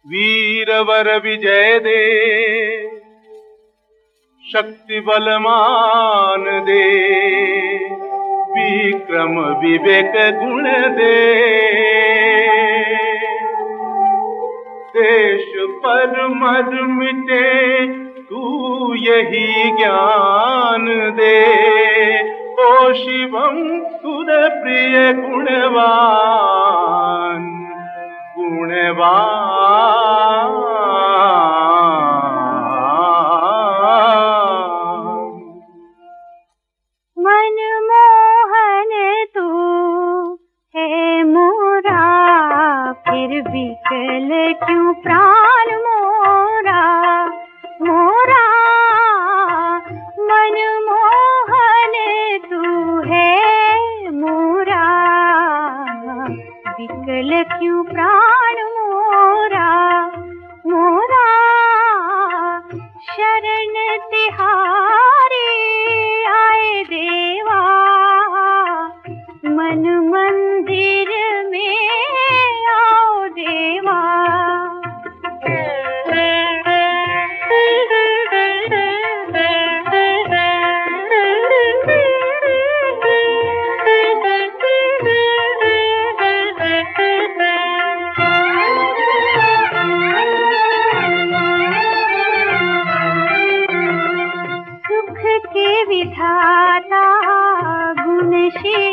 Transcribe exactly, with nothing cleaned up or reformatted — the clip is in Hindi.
वीरवर विजय दे, शक्ति बलमान दे, विक्रम विवेक गुण दे। देश पर मर मिटे तू यही ज्ञान दे, ओ शिवम सुर प्रिय गुणवान गुणवान। मनमोहन तू है मोरा, फिर विकल क्यों प्राण मोरा मोरा। मनमोहन तू है मोरा, विकल क्यों प्राण मोरा मोरा। शरण तिहारी आए देवा, मन मंदिर में आओ देवा। सुख के विधाता गुणशील